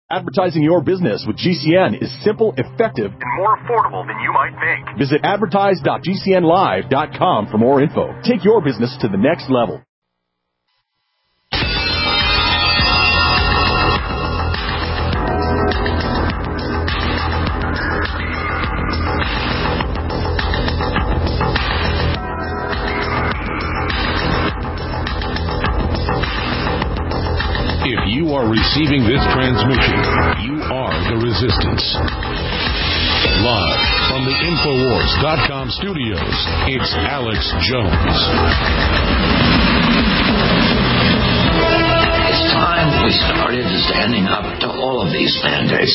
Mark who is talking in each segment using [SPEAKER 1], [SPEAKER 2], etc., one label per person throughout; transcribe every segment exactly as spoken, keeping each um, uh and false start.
[SPEAKER 1] Advertising your business with G C N is simple, effective,
[SPEAKER 2] and more affordable than you might think.
[SPEAKER 1] Visit advertise dot g c n live dot com for more info. Take your business to the next level.
[SPEAKER 3] If you are receiving this transmission, you are the resistance. Live from the Infowars dot com studios, it's Alex Jones.
[SPEAKER 4] It's time we started standing up to all of these mandates.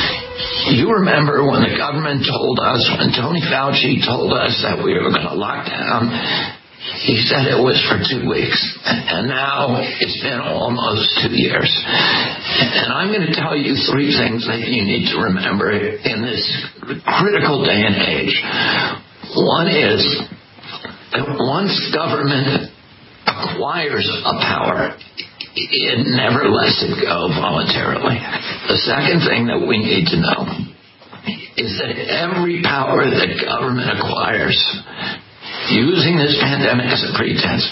[SPEAKER 4] You remember when the government told us, when Tony Fauci told us that we were going to lock down, he said it was for two weeks, and now it's been almost two years. And I'm going to tell you three things that you need to remember in this critical day and age. One is that once government acquires a power, it never lets it go voluntarily. The second thing that we need to know is that every power that government acquires, using this pandemic as a pretense,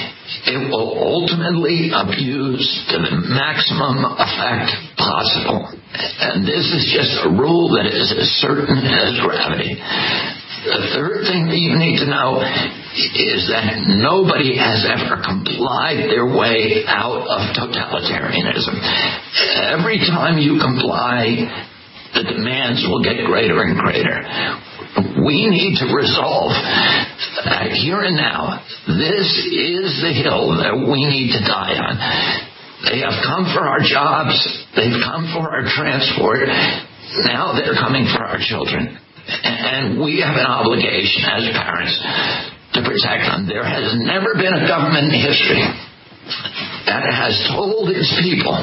[SPEAKER 4] it will ultimately abuse to the maximum effect possible. And this is just a rule that is as certain as gravity. The third thing that you need to know is that nobody has ever complied their way out of totalitarianism. Every time you comply, the demands will get greater and greater. We need to resolve that here and now, this is the hill that we need to die on. They have come for our jobs. They've come for our transport. Now they're coming for our children. And we have an obligation as parents to protect them. There has never been a government in history that has told its people,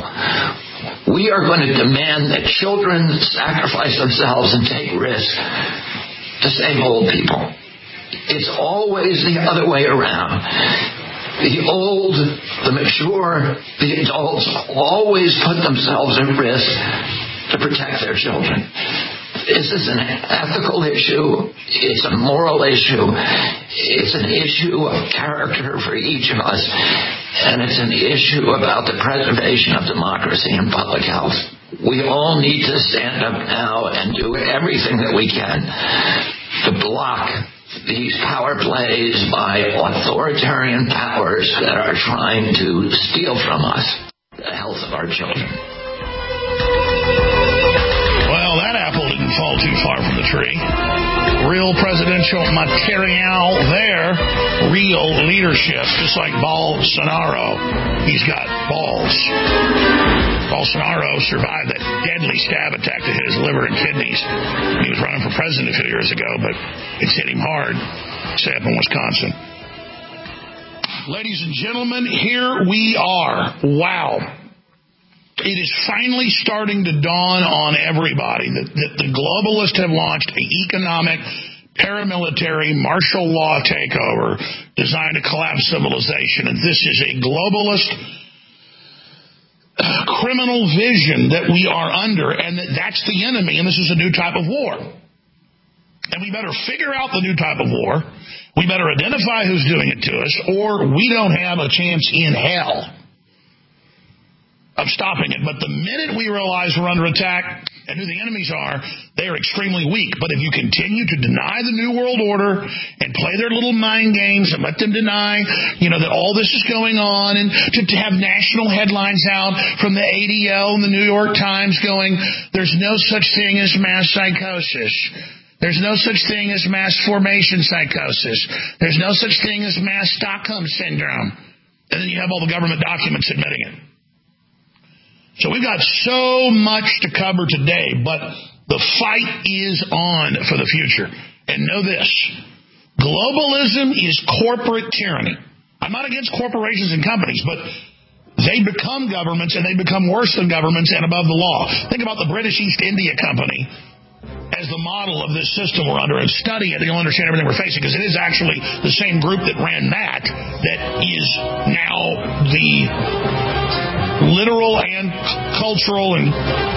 [SPEAKER 4] we are going to demand that children sacrifice themselves and take risks to save old people. It's always the other way around. The old, the mature, the adults always put themselves at risk to protect their children. This is an ethical issue. It's a moral issue. It's an issue of character for each of us. And it's an issue about the preservation of democracy and public health. We all need to stand up now and do everything that we can to block these power plays by authoritarian powers that are trying to steal from us the health of our children.
[SPEAKER 5] Well, that apple didn't fall too far from the tree. Real presidential material there. Real leadership, just like Bolsonaro. He's got balls. Bolsonaro survived that deadly stab attack that hit his liver and kidneys. He was running for president a few years ago, but it's hit him hard, say up in Wisconsin. Ladies and gentlemen, here we are. Wow. It is finally starting to dawn on everybody that, that the globalists have launched an economic, paramilitary, martial law takeover designed to collapse civilization. And this is a globalist criminal vision that we are under, and that that's the enemy, and this is a new type of war. And we better figure out the new type of war. We better identify who's doing it to us, or we don't have a chance in hell of stopping it. But the minute we realize we're under attack and who the enemies are, they are extremely weak. But if you continue to deny the New World Order and play their little mind games and let them deny, you know, that all this is going on, and to, to have national headlines out from the A D L and the New York Times going, there's no such thing as mass psychosis. There's no such thing as mass formation psychosis. There's no such thing as mass Stockholm syndrome. And then you have all the government documents admitting it. So we've got so much to cover today, but the fight is on for the future. And know this, globalism is corporate tyranny. I'm not against corporations and companies, but they become governments, and they become worse than governments and above the law. Think about the British East India Company as the model of this system we're under, and study it, and you'll understand everything we're facing, because it is actually the same group that ran that that is now the literal and cultural and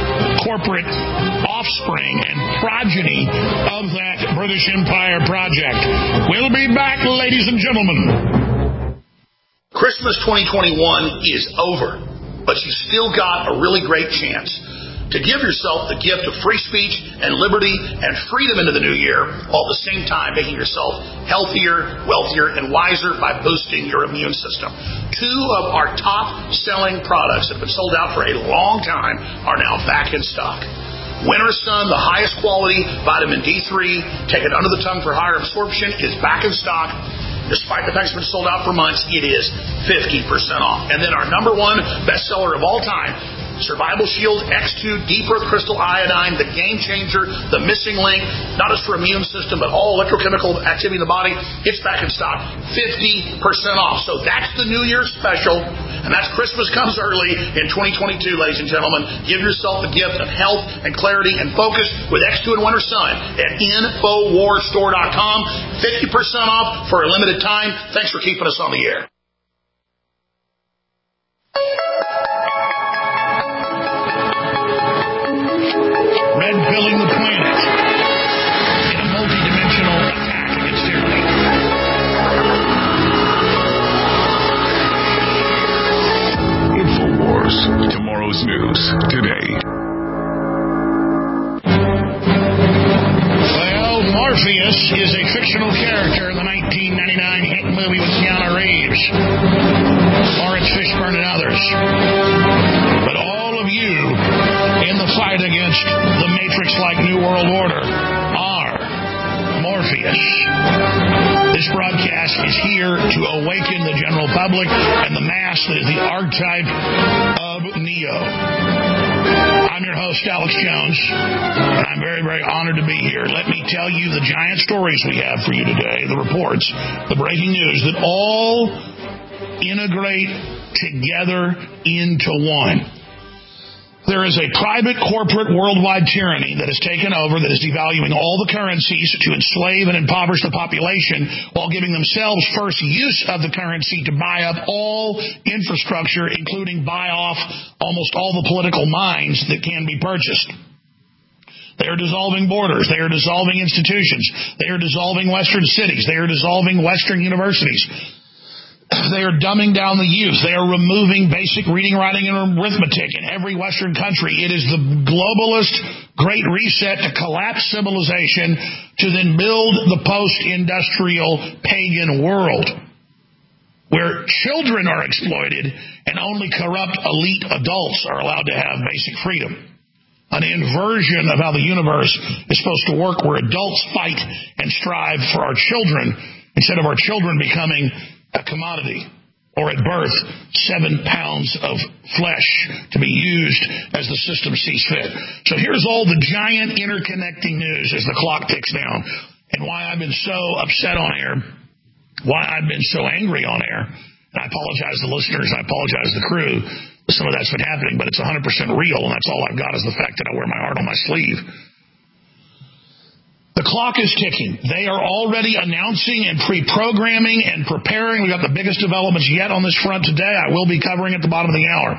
[SPEAKER 5] corporate offspring and progeny of that British Empire project. We'll be back, ladies and gentlemen.
[SPEAKER 6] Christmas twenty twenty-one is over, but you still got a really great chance to give yourself the gift of free speech and liberty and freedom into the new year, while at the same time making yourself healthier, wealthier, and wiser by boosting your immune system. Two of our top-selling products that have been sold out for a long time are now back in stock. Winter Sun, the highest quality vitamin D three, take it under the tongue for higher absorption, is back in stock. Despite the fact it's been sold out for months, it is fifty percent off. And then our number one bestseller of all time, Survival Shield X two Deep Earth Crystal Iodine, the game changer, the missing link, not just for immune system, but all electrochemical activity in the body. It's back in stock, fifty percent off. So that's the New Year's special, and that's Christmas comes early in twenty twenty-two, ladies and gentlemen. Give yourself the gift of health and clarity and focus with X two and Winter Sun at Infowars Store dot com. fifty percent off for a limited time. Thanks for keeping us on the air.
[SPEAKER 5] Red pilling the planet in a multi-dimensional attack against tyranny.
[SPEAKER 3] InfoWars. Tomorrow's news today.
[SPEAKER 5] Well, Morpheus is a fictional character in the nineteen ninety-nine hit movie with Keanu Reeves, Lawrence Fishburne, and others. But all of you in the fight against the Matrix-like New World Order are Morpheus. This broadcast is here to awaken the general public and the mass that is the archetype of Neo. I'm your host, Alex Jones, and I'm very, very honored to be here. Let me tell you the giant stories we have for you today, the reports, the breaking news that all integrate together into one. There is a private corporate worldwide tyranny that has taken over, that is devaluing all the currencies to enslave and impoverish the population while giving themselves first use of the currency to buy up all infrastructure, including buy off almost all the political minds that can be purchased. They are dissolving borders. They are dissolving institutions. They are dissolving Western cities. They are dissolving Western universities. They are dumbing down the youth. They are removing basic reading, writing, and arithmetic in every Western country. It is the globalist great reset to collapse civilization to then build the post-industrial pagan world where children are exploited and only corrupt elite adults are allowed to have basic freedom. An inversion of how the universe is supposed to work, where adults fight and strive for our children instead of our children becoming a commodity, or at birth, seven pounds of flesh to be used as the system sees fit. So here's all the giant interconnecting news as the clock ticks down, and why I've been so upset on air, why I've been so angry on air. And I apologize to listeners, I apologize to the crew. Some of that's been happening, but it's one hundred percent real, and that's all I've got is the fact that I wear my heart on my sleeve. The clock is ticking. They are already announcing and pre-programming and preparing. We've got the biggest developments yet on this front today. I will be covering at the bottom of the hour.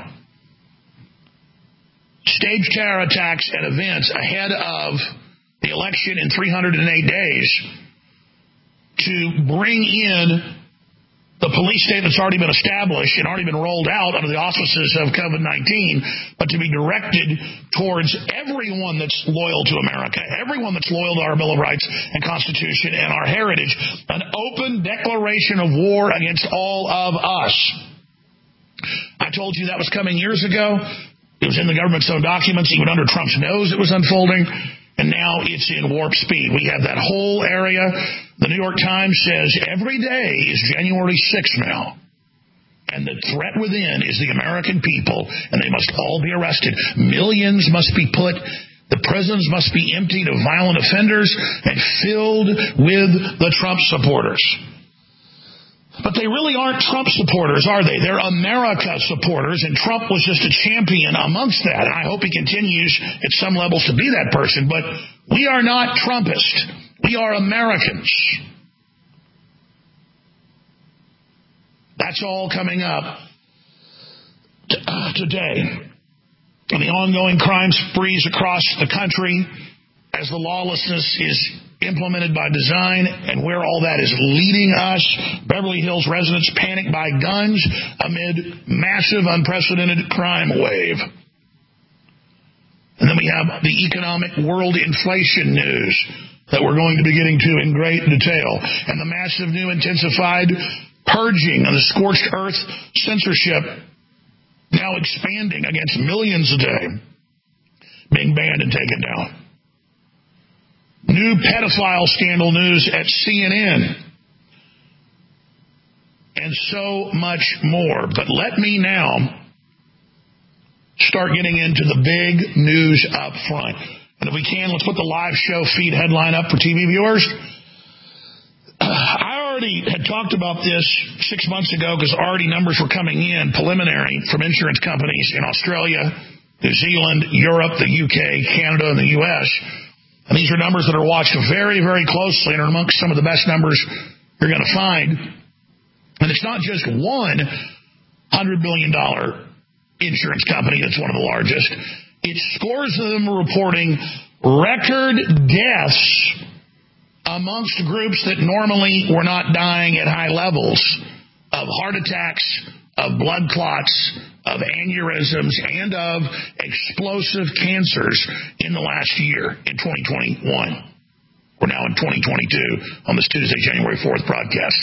[SPEAKER 5] Staged terror attacks and events ahead of the election in three hundred eight days to bring in the police state that's already been established and already been rolled out under the auspices of COVID nineteen, but to be directed towards everyone that's loyal to America, everyone that's loyal to our Bill of Rights and Constitution and our heritage, an open declaration of war against all of us. I told you that was coming years ago. It was in the government's own documents. Even under Trump's nose, it was unfolding. And now it's in warp speed. We have that whole area. The New York Times says every day is January sixth now. And the threat within is the American people, and they must all be arrested. Millions must be put, the prisons must be emptied of violent offenders and filled with the Trump supporters. But they really aren't Trump supporters, are they? They're America supporters, and Trump was just a champion amongst that. And I hope he continues at some levels to be that person. But we are not Trumpists. We are Americans. That's all coming up t- uh, today. and the ongoing crime sprees across the country as the lawlessness is implemented by design and where all that is leading us. Beverly Hills residents panic buy guns amid massive unprecedented crime wave. And then we have the economic world inflation news that we're going to be getting to in great detail, and the massive new intensified purging and the scorched earth censorship now expanding against millions a day, being banned and taken down. New pedophile scandal news at C N N. And so much more. But let me now start getting into the big news up front. And if we can, let's put the live show feed headline up for T V viewers. I already had talked about this six months ago because already numbers were coming in, preliminary, from insurance companies in Australia, New Zealand, Europe, the U K, Canada, and the U S. And these are numbers that are watched very, very closely and are amongst some of the best numbers you're going to find. And it's not just one one hundred billion dollars insurance company that's one of the largest. It's scores of them reporting record deaths amongst groups that normally were not dying at high levels of heart attacks, of blood clots, of aneurysms, and of explosive cancers in the last year in twenty twenty-one. We're now in twenty twenty-two on this Tuesday, January fourth broadcast.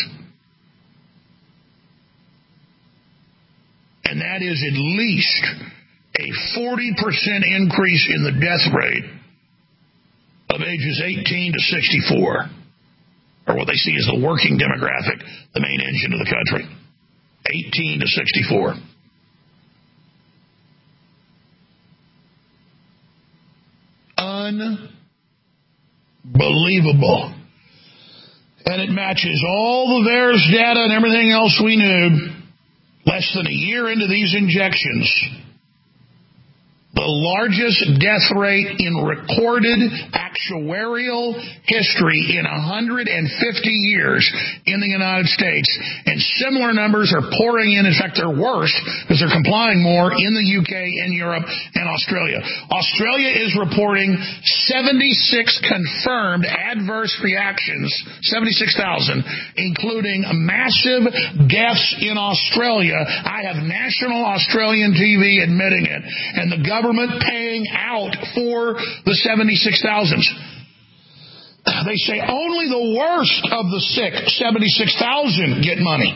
[SPEAKER 5] And that is at least a forty percent increase in the death rate of ages eighteen to sixty-four, or what they see as the working demographic, the main engine of the country, eighteen to sixty-four. Unbelievable. And it matches all the VAERS data and everything else we knew. Less than a year into these injections, the largest death rate in recorded actuarial history in one hundred fifty years in the United States. And similar numbers are pouring in. In fact, they're worse because they're complying more in the U K and Europe and Australia. Australia is reporting seventy-six confirmed adverse reactions, seventy-six thousand, including massive deaths in Australia. I have national Australian T V admitting it. And the government government paying out for the seventy-six thousand. They say only the worst of the sick, seventy-six thousand, get money.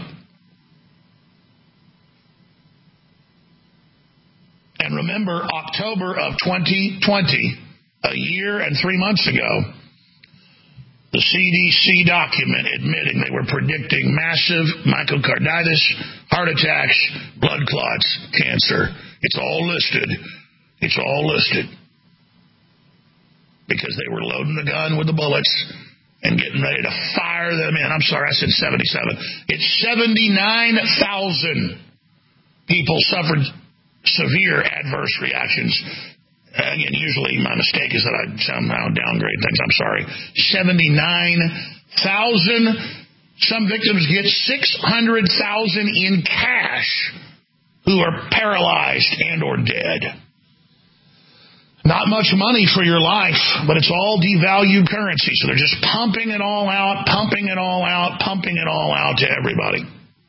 [SPEAKER 5] And remember, October of twenty twenty, a year and three months ago, the C D C document admitting they were predicting massive myocarditis, heart attacks, blood clots, cancer. It's all listed. It's all listed because they were loading the gun with the bullets and getting ready to fire them in. I'm sorry, I said seventy-seven. It's seventy-nine thousand people suffered severe adverse reactions. Again, usually my mistake is that I somehow downgrade things. I'm sorry. seventy-nine thousand. Some victims get six hundred thousand in cash who are paralyzed and or dead. Not much money for your life, but it's all devalued currency. So they're just pumping it all out, pumping it all out, pumping it all out to everybody.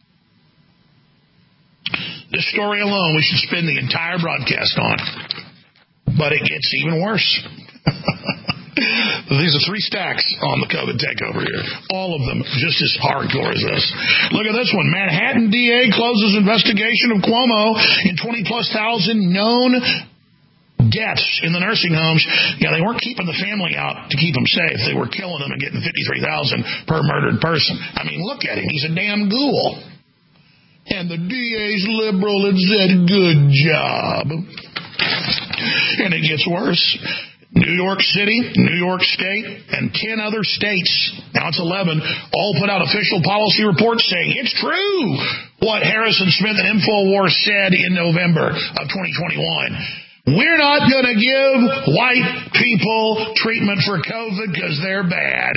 [SPEAKER 5] This story alone we should spend the entire broadcast on. But it gets even worse. These are three stacks on the COVID takeover here. All of them just as hardcore as this. Look at this one. Manhattan D A closes investigation of Cuomo in twenty plus thousand known deaths in the nursing homes. Yeah, they weren't keeping the family out to keep them safe. They were killing them and getting fifty-three thousand per murdered person. I mean, look at him. He's a damn ghoul. And the D A's liberal and said, good job. And it gets worse. New York City, New York State, and ten other states, now it's eleven, all put out official policy reports saying it's true what Harrison Smith and InfoWars said in November of twenty twenty-one. We're not going to give white people treatment for COVID because they're bad.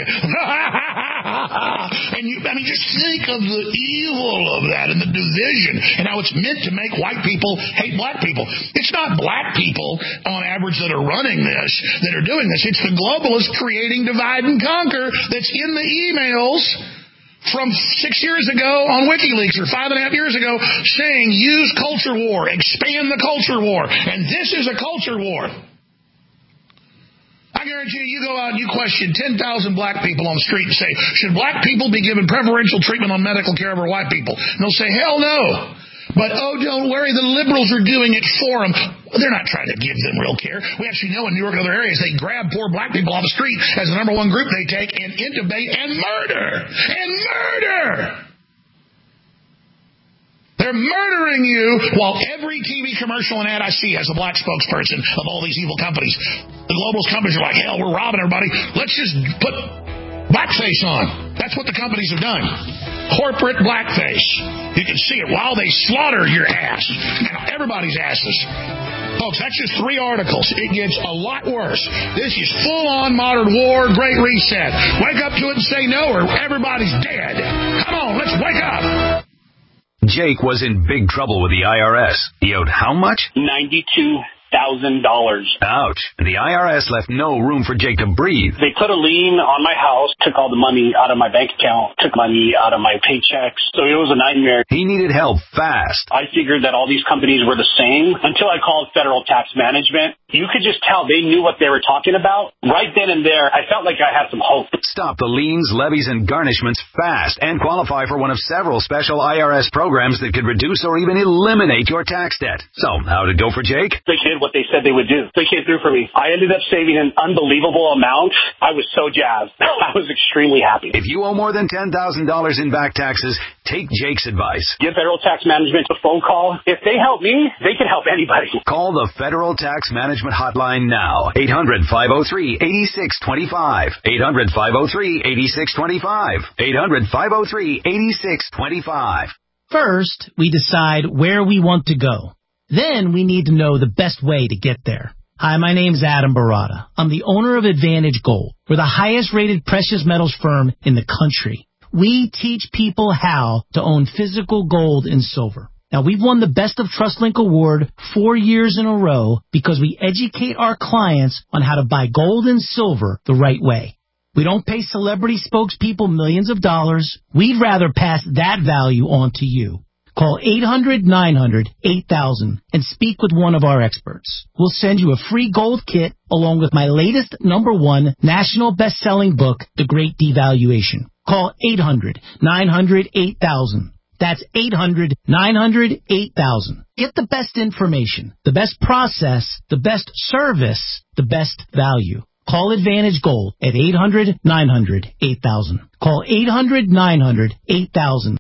[SPEAKER 5] And you, I mean, just think of the evil of that and the division and how it's meant to make white people hate black people. It's not black people, on average, that are running this, that are doing this. It's the globalists creating divide and conquer that's in the emails from six years ago on WikiLeaks or five and a half years ago saying use culture war, expand the culture war, and this is a culture war. I guarantee you, you go out and you question ten thousand black people on the street and say, should black people be given preferential treatment on medical care over white people? And they'll say, hell no. But, oh, don't worry, the liberals are doing it for them. Well, they're not trying to give them real care. We actually know in New York and other areas they grab poor black people off the street as the number one group they take and intubate and murder. And murder! They're murdering you while every T V commercial and ad I see has a black spokesperson of all these evil companies. The globalist companies are like, hell, we're robbing everybody. Let's just put blackface on. That's what the companies have done. Corporate blackface. You can see it while they slaughter your ass. And everybody's asses. Folks, that's just three articles. It gets a lot worse. This is full-on modern war, great reset. Wake up to it and say no or everybody's dead. Come on, let's wake up.
[SPEAKER 7] Jake was in big trouble with the I R S. He owed how much?
[SPEAKER 8] ninety-two thousand dollars.
[SPEAKER 7] Ouch. The I R S left no room for Jake to breathe.
[SPEAKER 8] They put a lien on my house, took all the money out of my bank account, took money out of my paychecks. So it was a nightmare.
[SPEAKER 7] He needed help fast.
[SPEAKER 8] I figured that all these companies were the same until I called Federal Tax Management. You could just tell they knew what they were talking about. Right then and there, I felt like I had some hope.
[SPEAKER 7] Stop the liens, levies, and garnishments fast and qualify for one of several special I R S programs that could reduce or even eliminate your tax debt. So, how'd it go for Jake?
[SPEAKER 8] They did what they said they would do. They came through for me. I ended up saving an unbelievable amount. I was so jazzed. I was extremely happy.
[SPEAKER 7] If you owe more than ten thousand dollars in back taxes, take Jake's advice.
[SPEAKER 8] Give Federal Tax Management a phone call. If they help me, they can help anybody.
[SPEAKER 7] Call the Federal Tax Management Hotline now. eight hundred, five oh three, eight six two five. eight hundred, five oh three, eight six two five. eight hundred, five oh three, eight six two five.
[SPEAKER 9] First, we decide where we want to go. Then we need to know the best way to get there. Hi, my name's Adam Barata. I'm the owner of Advantage Gold. We're the highest rated precious metals firm in the country. We teach people how to own physical gold and silver. Now, we've won the Best of TrustLink Award four years in a row because we educate our clients on how to buy gold and silver the right way. We don't pay celebrity spokespeople millions of dollars. We'd rather pass that value on to you. Call eight hundred, nine hundred, eight thousand and speak with one of our experts. We'll send you a free gold kit along with my latest number one national best-selling book, The Great Devaluation. Call eight hundred, nine hundred, eight thousand. That's eight hundred, nine hundred, eight thousand. Get the best information, the best process, the best service, the best value. Call Advantage Gold at eight hundred, nine hundred, eight thousand. Call eight hundred, nine hundred, eight thousand.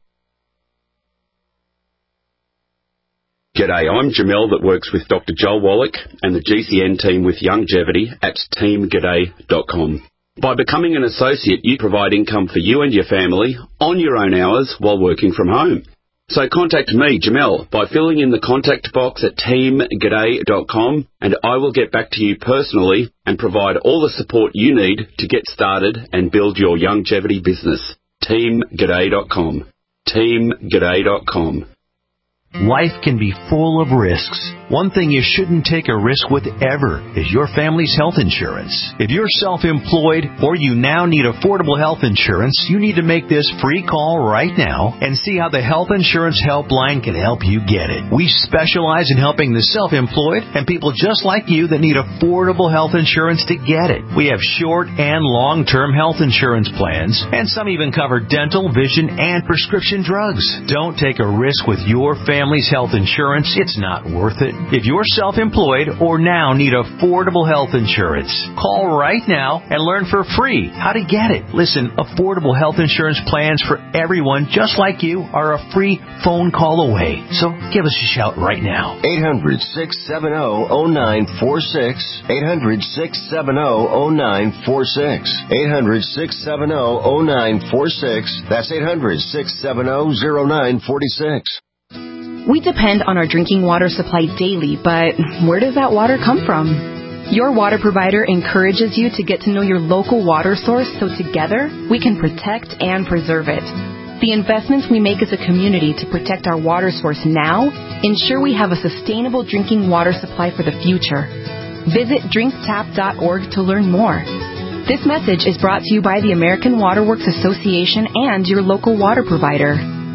[SPEAKER 10] G'day, I'm Jamel that works with Doctor Joel Wallach and the G C N team with Longevity at team g'day dot com. By becoming an associate, you provide income for you and your family on your own hours while working from home. So contact me, Jamel, by filling in the contact box at team g'day dot com and I will get back to you personally and provide all the support you need to get started and build your longevity business. team g'day dot com. team g'day dot com.
[SPEAKER 11] Life can be full of risks. One thing you shouldn't take a risk with ever is your family's health insurance. If you're self-employed or you now need affordable health insurance, you need to make this free call right now and see how the Health Insurance Helpline can help you get it. We specialize in helping the self-employed and people just like you that need affordable health insurance to get it. We have short and long-term health insurance plans, and some even cover dental, vision, and prescription drugs. Don't take a risk with your family's health insurance. It's not worth it. If you're self-employed or now need affordable health insurance, call right now and learn for free how to get it. Listen, affordable health insurance plans for everyone just like you are a free phone call away. So give us a shout right now.
[SPEAKER 12] eight hundred, six seven zero, zero nine four six. eight hundred, six seven zero, zero nine four six. eight hundred, six seven zero, zero nine four six. That's eight hundred, six seven zero, zero nine four six.
[SPEAKER 13] We depend on our drinking water supply daily, but where does that water come from? Your water provider encourages you to get to know your local water source so together we can protect and preserve it. The investments we make as a community to protect our water source now ensure we have a sustainable drinking water supply for the future. Visit drink tap dot org to learn more. This message is brought to you by the American Water Works Association and your local water provider.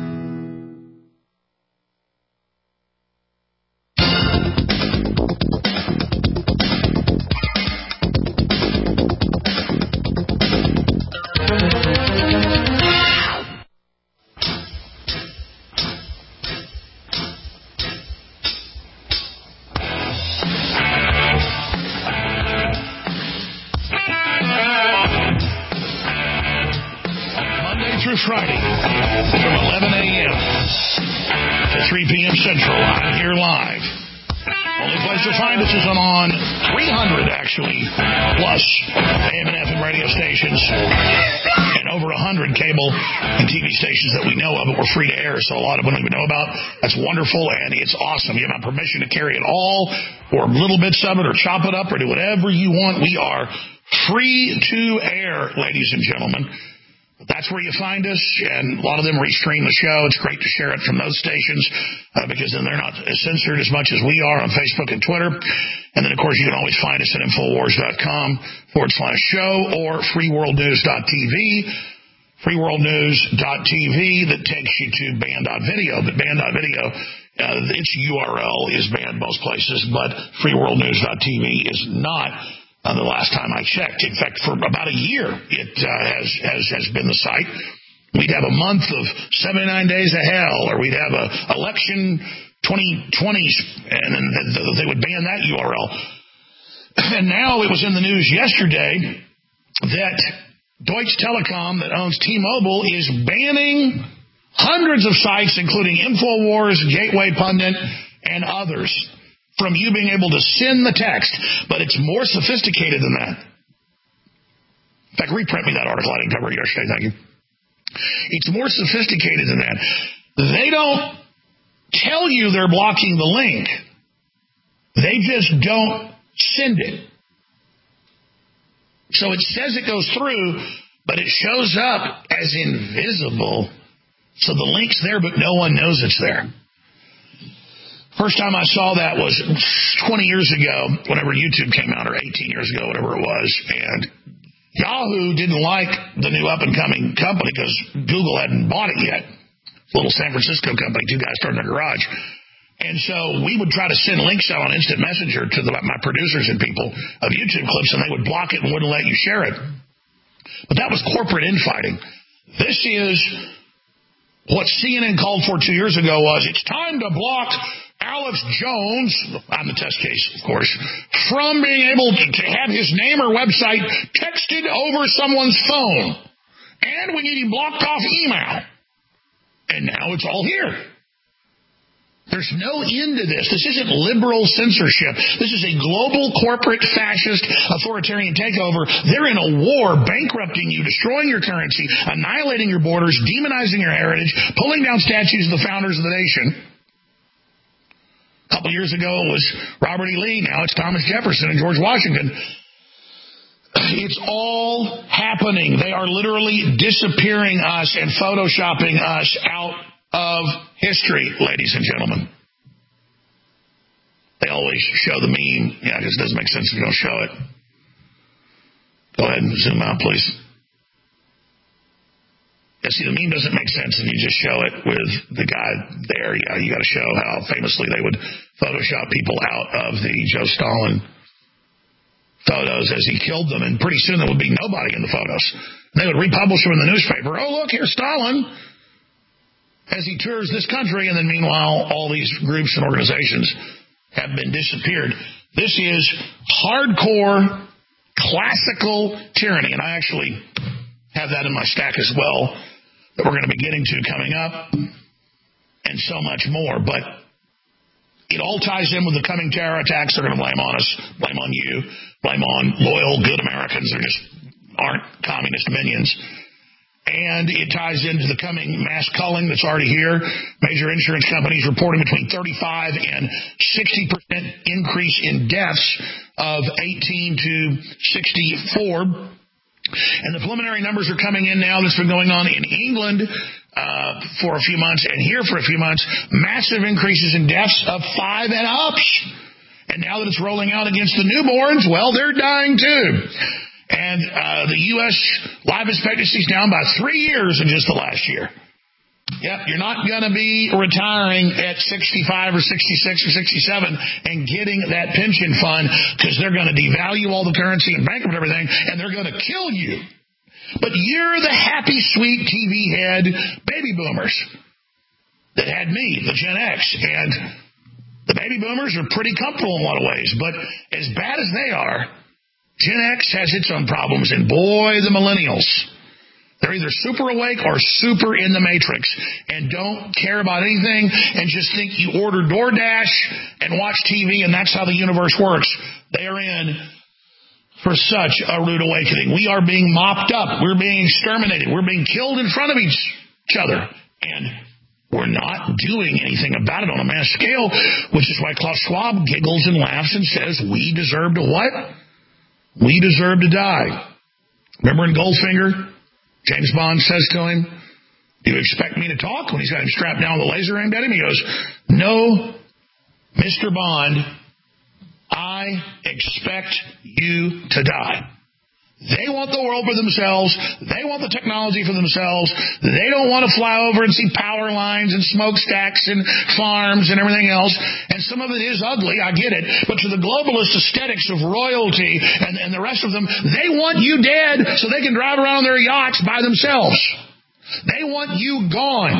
[SPEAKER 5] Friday from eleven a.m. to three p.m. Central. I'm here live. Only place to find us is on three hundred, actually, plus A M and F M radio stations and over one hundred cable and T V stations that we know of, but we're free to air, so a lot of them we don't even know about. That's wonderful, and it's awesome. You have my permission to carry it all, or little bits of it, or chop it up, or do whatever you want. We are free to air, ladies and gentlemen. That's where you find us, and a lot of them restream the show. It's great to share it from those stations uh, because then they're not censored as much as we are on Facebook and Twitter. And then, of course, you can always find us at Infowars.com forward slash show or freeworldnews.tv, freeworldnews.tv that takes you to band.video. But band.video, uh, its U R L is banned most places, but freeworldnews.tv is not. Uh, the last time I checked. In fact, for about a year, it uh, has, has has been the site. We'd have a month of seventy-nine days of hell, or we'd have a election twenty twenty, and then they would ban that U R L. And now it was in the news yesterday that Deutsche Telekom, that owns T-Mobile, is banning hundreds of sites, including InfoWars, Gateway Pundit, and others, from you being able to send the text, but it's more sophisticated than that. In fact, reprint me that article. I didn't cover it yesterday. Thank you. It's more sophisticated than that. They don't tell you they're blocking the link. They just don't send it. So it says it goes through, but it shows up as invisible. So the link's there, but no one knows it's there. First time I saw that was twenty years ago, whenever YouTube came out, or eighteen years ago, whatever it was. And Yahoo didn't like the new up-and-coming company because Google hadn't bought it yet. It's a little San Francisco company, two guys started in a garage. And so we would try to send links out on Instant Messenger to the, my producers and people of YouTube clips, and they would block it and wouldn't let you share it. But that was corporate infighting. This is what C N N called for two years ago was, it's time to block Alex Jones, on the test case, of course, from being able to, to have his name or website texted over someone's phone. And we need him blocked off email. And now it's all here. There's no end to this. This isn't liberal censorship. This is a global corporate fascist authoritarian takeover. They're in a war, bankrupting you, destroying your currency, annihilating your borders, demonizing your heritage, pulling down statues of the founders of the nation. A couple years ago, it was Robert E. Lee. Now it's Thomas Jefferson and George Washington. It's all happening. They are literally disappearing us and photoshopping us out of history, ladies and gentlemen. They always show the meme. Yeah, it just doesn't make sense if you don't show it. Go ahead and zoom out, please. Yeah, see, the meme doesn't make sense if you just show it with the guy there. Yeah, you got to show how famously they would Photoshop people out of the Joe Stalin photos as he killed them, and pretty soon there would be nobody in the photos. They would republish them in the newspaper. Oh, look, here's Stalin as he tours this country, and then meanwhile, all these groups and organizations have been disappeared. This is hardcore, classical tyranny, and I actually have that in my stack as well, that we're going to be getting to coming up, and so much more. But it all ties in with the coming terror attacks. They're going to blame on us, blame on you, blame on loyal, good Americans. They just aren't communist minions. And it ties into the coming mass culling that's already here. Major insurance companies reporting between thirty-five and sixty percent increase in deaths of eighteen to sixty-four. And the preliminary numbers are coming in now. That's been going on in England uh, for a few months and here for a few months. Massive increases in deaths of five and ups. And now that it's rolling out against the newborns, well, they're dying too. And uh, the U S life expectancy is down by three years in just the last year. Yep, you're not going to be retiring at sixty-five or sixty-six or sixty-seven and getting that pension fund because they're going to devalue all the currency and bankrupt everything, and they're going to kill you. But you're the happy, sweet T V head baby boomers that had me, the Gen X. And the baby boomers are pretty comfortable in a lot of ways. But as bad as they are, Gen X has its own problems, and boy, the millennials. They're either super awake or super in the matrix and don't care about anything and just think you order DoorDash and watch T V and that's how the universe works. They are in for such a rude awakening. We are being mopped up. We're being exterminated. We're being killed in front of each other. And we're not doing anything about it on a mass scale, which is why Klaus Schwab giggles and laughs and says, we deserve to what? We deserve to die. Remember in Goldfinger, James Bond says to him, do you expect me to talk? When he's got him strapped down with a laser aimed at him, he goes, no, Mister Bond, I expect you to die. They want the world for themselves. They want the technology for themselves. They don't want to fly over and see power lines and smokestacks and farms and everything else. And some of it is ugly, I get it. But to the globalist aesthetics of royalty and, and the rest of them, they want you dead so they can drive around their yachts by themselves. They want you gone.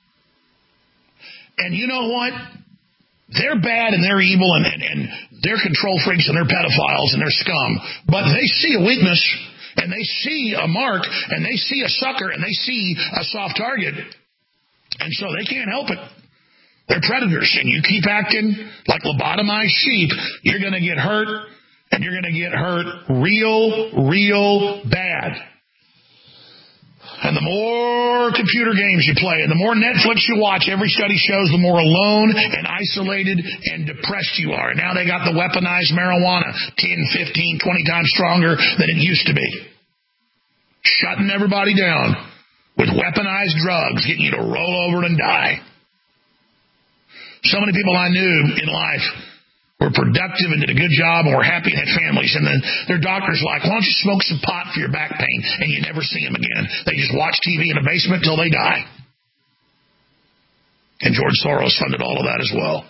[SPEAKER 5] And you know what? They're bad and they're evil and, and, and they're control freaks and they're pedophiles and they're scum. But they see a weakness and they see a mark and they see a sucker and they see a soft target. And so they can't help it. They're predators. And you keep acting like lobotomized sheep, you're going to get hurt and you're going to get hurt real, real bad. And the more computer games you play and the more Netflix you watch, every study shows the more alone and isolated and depressed you are. Now they got the weaponized marijuana, ten, fifteen, twenty times stronger than it used to be. Shutting everybody down with weaponized drugs, getting you to roll over and die. So many people I knew in life were productive and did a good job and were happy and had families. And then their doctor's like, why don't you smoke some pot for your back pain? And you never see them again. They just watch T V in a basement till they die. And George Soros funded all of that as well.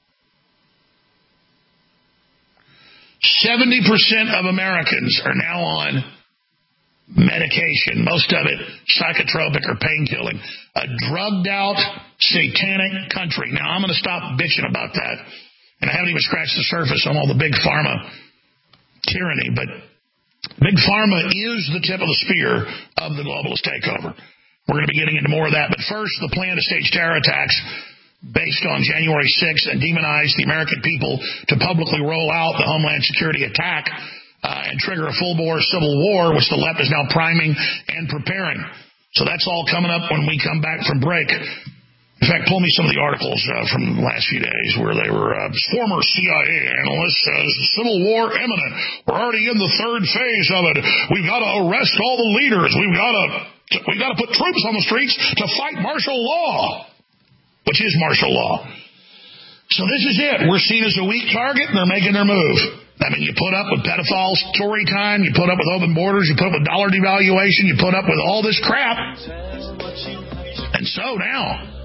[SPEAKER 5] seventy percent of Americans are now on medication, most of it psychotropic or pain-killing. A drugged-out, satanic country. Now, I'm going to stop bitching about that. And I haven't even scratched the surface on all the big pharma tyranny, but big pharma is the tip of the spear of the globalist takeover. We're going to be getting into more of that. But first, the plan to stage terror attacks based on January sixth and demonize the American people to publicly roll out the Homeland Security attack uh, and trigger a full-bore civil war, which the left is now priming and preparing. So that's all coming up when we come back from break. In fact, pull me some of the articles uh, from the last few days where they were, uh, former C I A analyst says, civil war imminent. We're already in the third phase of it. We've got to arrest all the leaders. We've got to, we've got to put troops on the streets to fight martial law, which is martial law. So this is it. We're seen as a weak target, and they're making their move. I mean, you put up with pedophiles, Tory time, you put up with open borders, you put up with dollar devaluation, you put up with all this crap. And so now...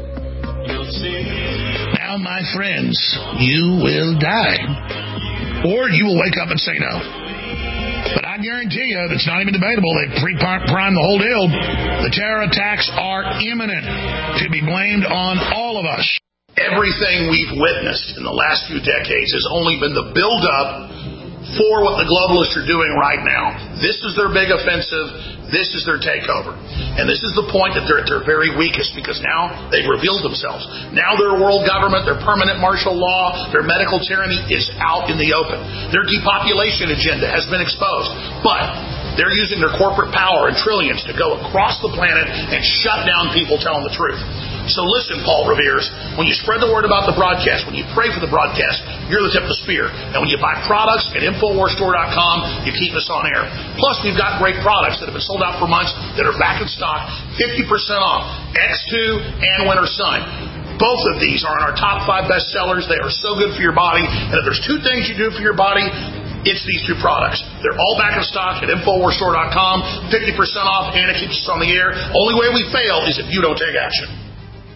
[SPEAKER 5] Now, my friends, you will die. Or you will wake up and say no. But I guarantee you, it's not even debatable. They pre-primed the whole deal. The terror attacks are imminent, to be blamed on all of us.
[SPEAKER 6] Everything we've witnessed in the last few decades has only been the build-up for what the globalists are doing right now. This is their big offensive. This is their takeover. And this is the point that they're at their very weakest, because now they've revealed themselves. Now their world government, their permanent martial law, their medical tyranny is out in the open. Their depopulation agenda has been exposed. But They're using their corporate power and trillions to go across the planet and shut down people telling the truth. So listen, Paul Revere's, when you spread the word about the broadcast, when you pray for the broadcast, you're the tip of the spear. And when you buy products at Infowars Store dot com, you keep us on air. Plus, we've got great products that have been sold out for months that are back in stock, fifty percent off, X two and Winter Sun. Both of these are in our top five best sellers. They are so good for your body. And if there's two things you do for your body, it's these two products. They're all back in stock at Infowars Store dot com, fifty percent off, and it keeps us on the air. Only way we fail is if you don't take action.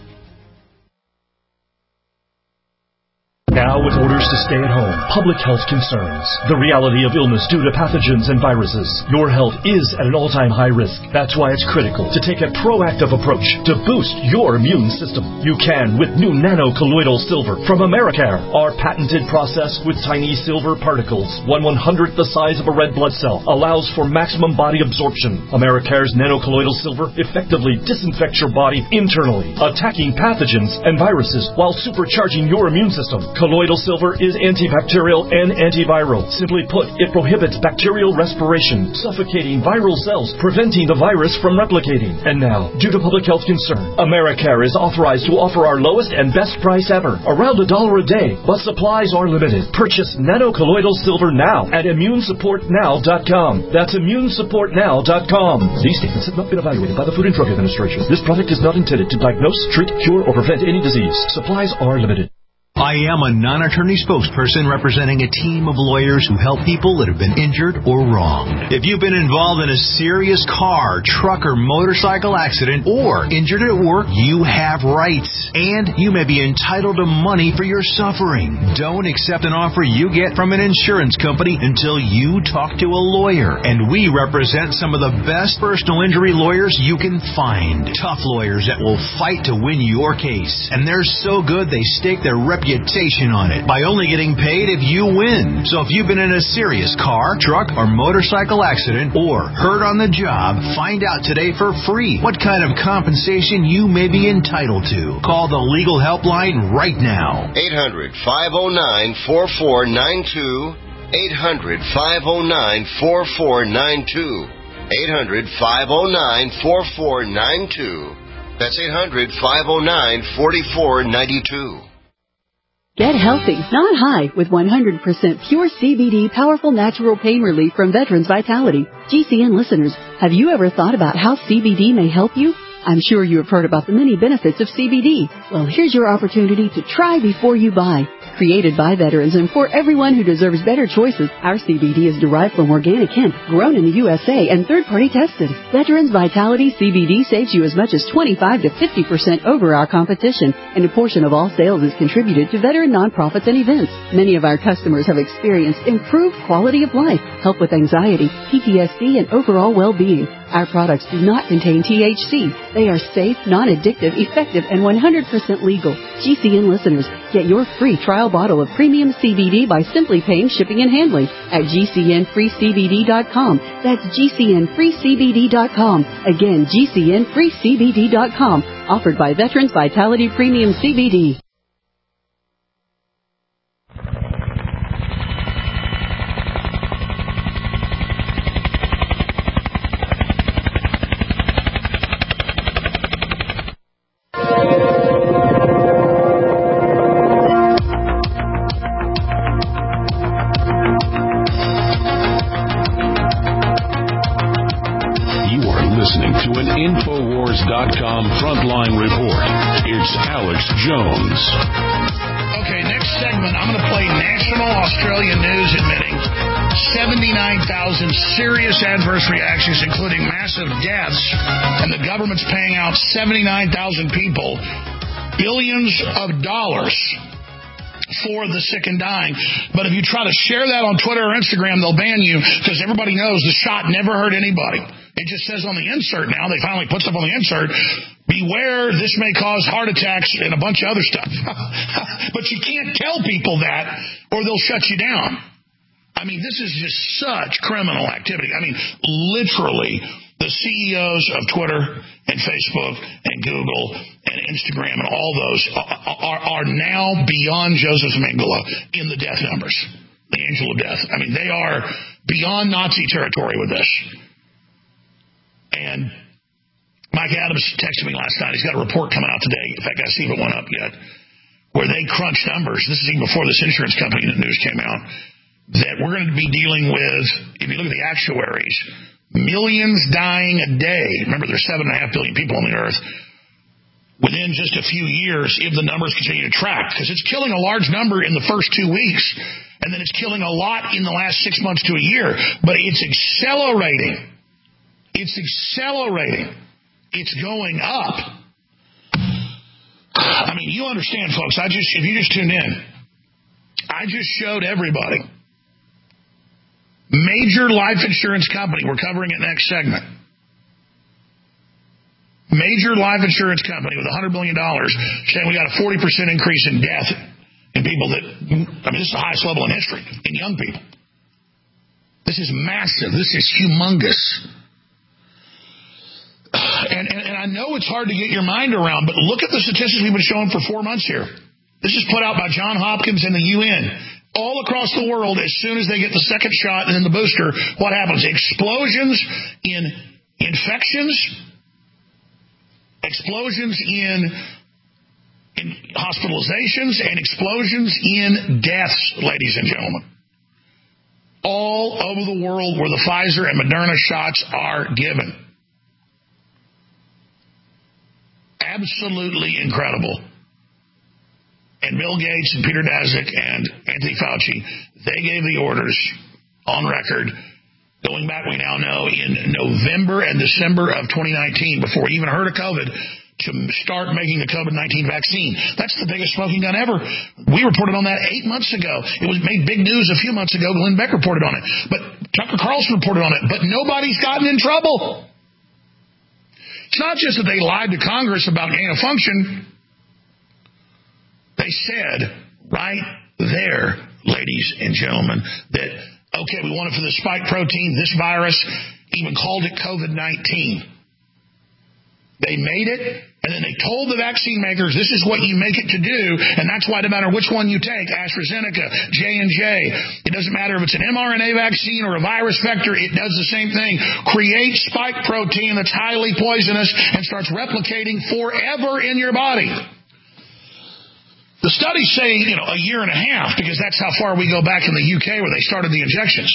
[SPEAKER 14] Now, with orders to stay at home, public health concerns, the reality of illness due to pathogens and viruses, your health is at an all-time high risk. That's why it's critical to take a proactive approach to boost your immune system. You can with new nano-colloidal silver from Americare. Our patented process with tiny silver particles, one one-hundredth the size of a red blood cell, allows for maximum body absorption. Americare's nano-colloidal silver effectively disinfects your body internally, attacking pathogens and viruses while supercharging your immune system. Colloidal silver is antibacterial and antiviral. Simply put, it prohibits bacterial respiration, suffocating viral cells, preventing the virus from replicating. And now, due to public health concern, Americare is authorized to offer our lowest and best price ever, around a dollar a day, but supplies are limited. Purchase nano-colloidal silver now at immune support now dot com. That's immune support now dot com. These statements have not been evaluated by the Food and Drug Administration. This product is not intended to diagnose, treat, cure, or prevent any disease. Supplies are limited.
[SPEAKER 11] I am a non-attorney spokesperson representing a team of lawyers who help people that have been injured or wronged. If you've been involved in a serious car, truck, or motorcycle accident or injured at work, you have rights, and you may be entitled to money for your suffering. Don't accept an offer you get from an insurance company until you talk to a lawyer, and we represent some of the best personal injury lawyers you can find. Tough lawyers that will fight to win your case, and they're so good they stake their reputation reputation on it by only getting paid if you win. So if you've been in a serious car, truck, or motorcycle accident or hurt on the job, find out today for free what kind of compensation you may be entitled to. Call the legal helpline right now.
[SPEAKER 12] eight hundred, five oh nine, four four nine two. eight hundred, five oh nine, four four nine two. eight hundred, five oh nine, four four nine two. That's eight hundred, five oh nine, four four nine two.
[SPEAKER 15] Get healthy, not high, with one hundred percent pure C B D powerful natural pain relief from Veterans Vitality. G C N listeners, have you ever thought about how C B D may help you? I'm sure you have heard about the many benefits of C B D. Well, here's your opportunity to try before you buy. Created by veterans and for everyone who deserves better choices, our C B D is derived from organic hemp, grown in the U S A and third-party tested. Veterans Vitality C B D saves you as much as twenty-five to fifty percent over our competition, and a portion of all sales is contributed to veteran nonprofits and events. Many of our customers have experienced improved quality of life, help with anxiety, P T S D, and overall well-being. Our products do not contain T H C. They are safe, non-addictive, effective, and one hundred percent legal. G C N listeners, get your free trial bottle of premium C B D by simply paying shipping and handling at G C N free C B D dot com. That's G C N free C B D dot com. Again, G C N free C B D dot com. Offered by Veterans Vitality Premium C B D.
[SPEAKER 3] Infowars dot com Frontline Report. It's Alex Jones.
[SPEAKER 5] Okay, next segment, I'm going to play national Australian news admitting seventy-nine thousand serious adverse reactions, including massive deaths, and the government's paying out seventy-nine thousand people billions of dollars for the sick and dying. But if you try to share that on Twitter or Instagram, they'll ban you because everybody knows the shot never hurt anybody. It just says on the insert now, they finally put stuff on the insert, beware, this may cause heart attacks and a bunch of other stuff. But you can't tell people that or they'll shut you down. I mean, this is just such criminal activity. I mean, literally, the C E Os of Twitter and Facebook and Google and Instagram and all those are, are now beyond Joseph Mengele in the death numbers, the angel of death. I mean, they are beyond Nazi territory with this. And Mike Adams texted me last night. He's got a report coming out today. In fact, I see if it went up yet, where they crunch numbers. This is even before this insurance company news came out, that we're going to be dealing with, if you look at the actuaries, millions dying a day. Remember, there's seven and a half billion people on the earth. Within just a few years, if the numbers continue to track, because it's killing a large number in the first two weeks, and then it's killing a lot in the last six months to a year. But it's accelerating. It's accelerating. It's going up. I mean, you understand, folks. I just, if you just tuned in, I just showed everybody. Major life insurance company. We're covering it next segment. Major life insurance company with one hundred billion dollars saying we got a forty percent increase in death in people that, I mean, this is the highest level in history in young people. This is massive. This is humongous. And, and, and I know it's hard to get your mind around, but look at the statistics we've been showing for four months here. This is put out by John Hopkins and the U N. All across the world, as soon as they get the second shot and then the booster, what happens? Explosions in infections, explosions in, in hospitalizations, and explosions in deaths, ladies and gentlemen. All over the world where the Pfizer and Moderna shots are given. Absolutely incredible. And Bill Gates and Peter Daszak and Anthony Fauci, they gave the orders on record, going back, we now know, in November and December of twenty nineteen, before we even heard of COVID, to start making the COVID nineteen vaccine. That's the biggest smoking gun ever. We reported on that eight months ago. It was made big news a few months ago. Glenn Beck reported on it. But Tucker Carlson reported on it. But nobody's gotten in trouble. It's not just that they lied to Congress about gain of function. They said right there, ladies and gentlemen, that, okay, we want it for the spike protein, this virus, even called it COVID nineteen. They made it, and then they told the vaccine makers, this is what you make it to do, and that's why no matter which one you take, AstraZeneca, J and J, it doesn't matter if it's an mRNA vaccine or a virus vector, it does the same thing. Create spike protein that's highly poisonous and starts replicating forever in your body. The studies say, you know, a year and a half, because that's how far we go back in the U K where they started the injections.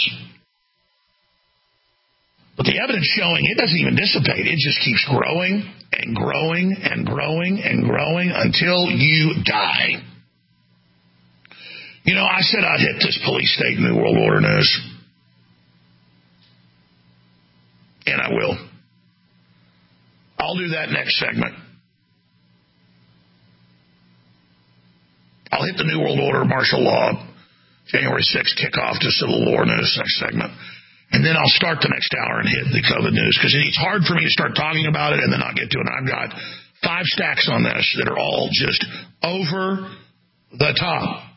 [SPEAKER 5] But the evidence showing it doesn't even dissipate. It just keeps growing and growing and growing and growing until you die. You know, I said I'd hit this police state New World Order news. And I will. I'll do that next segment. I'll hit the New World Order martial law, January sixth kickoff to Civil War news next segment. And then I'll start the next hour and hit the COVID news, because it's hard for me to start talking about it and then not get to it. I've got five stacks on this that are all just over the top.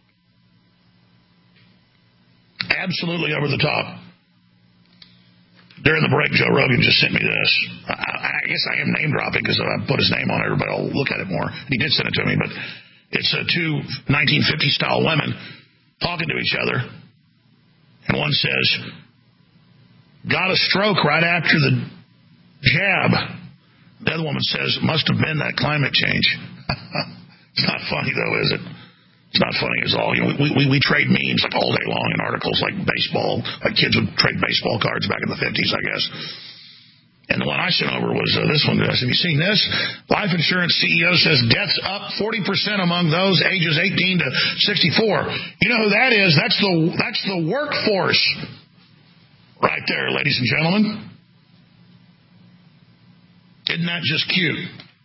[SPEAKER 5] Absolutely over the top. During the break, Joe Rogan just sent me this. I, I guess I am name dropping because I put his name on it. Everybody will look at it more. He did send it to me, but it's uh, two nineteen fifty style women talking to each other. And one says, got a stroke right after the jab. The other woman says, must have been that climate change. It's not funny, though, is it? It's not funny at all. You know, we, we, we trade memes like all day long in articles like baseball. Like kids would trade baseball cards back in the fifties, I guess. And the one I sent over was uh, this one. I said, have you seen this? Life insurance C E O says deaths up forty percent among those ages eighteen to sixty-four. You know who that is? That's the that's the workforce. Right there, ladies and gentlemen. Isn't that just cute?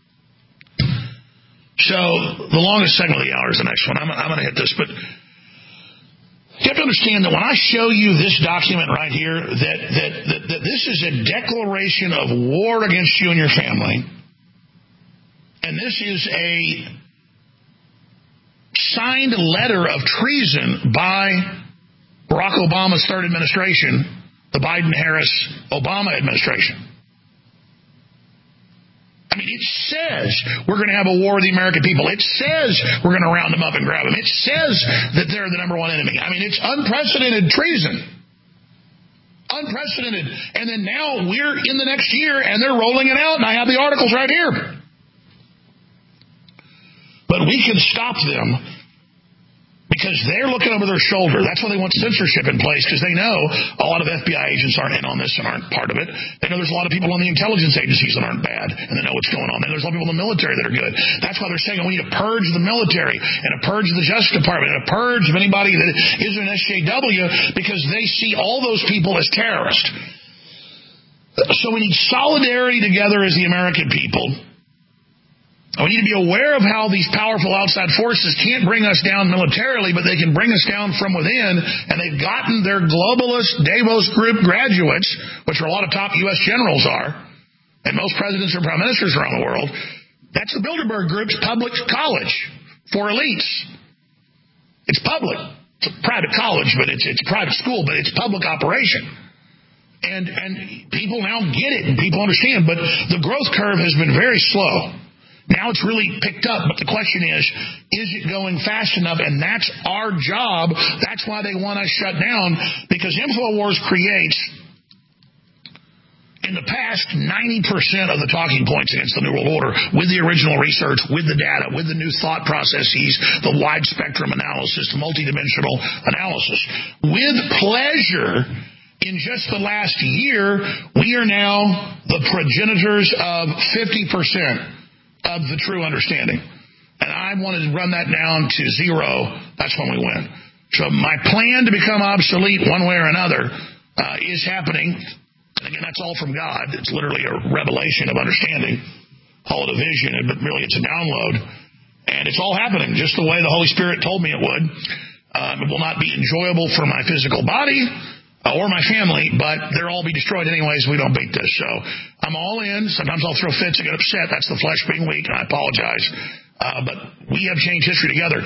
[SPEAKER 5] So, the longest segment of the hour is the next one. I'm, I'm going to hit this, but you have to understand that when I show you this document right here, that, that, that, that this is a declaration of war against you and your family, and this is a signed letter of treason by Barack Obama's third administration, the Biden-Harris-Obama administration. I mean, it says we're going to have a war with the American people. It says we're going to round them up and grab them. It says that they're the number one enemy. I mean, it's unprecedented treason. Unprecedented. And then now we're in the next year, and they're rolling it out, and I have the articles right here. But we can stop them because they're looking over their shoulder. That's why they want censorship in place, because they know a lot of F B I agents aren't in on this and aren't part of it. They know there's a lot of people on the intelligence agencies that aren't bad, and they know what's going on. And there's a lot of people in the military that are good. That's why they're saying we need to purge the military and to purge the Justice Department and to purge of anybody that isn't an S J W, because they see all those people as terrorists. So we need solidarity together as the American people. We need to be aware of how these powerful outside forces can't bring us down militarily, but they can bring us down from within, and they've gotten their globalist Davos group graduates, which are a lot of top U S generals are, and most presidents and prime ministers around the world. That's the Bilderberg Group's public college for elites. It's public. It's a private college, but it's, it's a private school, but it's public operation. And, and people now get it, and people understand, but the growth curve has been very slow. Now it's really picked up, but the question is, is it going fast enough? And that's our job. That's why they want us shut down, because InfoWars creates, in the past, ninety percent of the talking points against the New World Order, with the original research, with the data, with the new thought processes, the wide spectrum analysis, the multidimensional analysis. With pleasure, in just the last year, we are now the progenitors of fifty percent. Of the true understanding. And I wanted to run that down to zero. That's when we win. So my plan to become obsolete one way or another uh, is happening. Again, that's all from God. It's literally a revelation of understanding. Call it a vision, but really it's a download. And it's all happening just the way the Holy Spirit told me it would. Um, it will not be enjoyable for my physical body or my family, but they'll all be destroyed anyways. We don't beat this. So I'm all in. Sometimes I'll throw fits and get upset. That's the flesh being weak, and I apologize. Uh, but we have changed history together.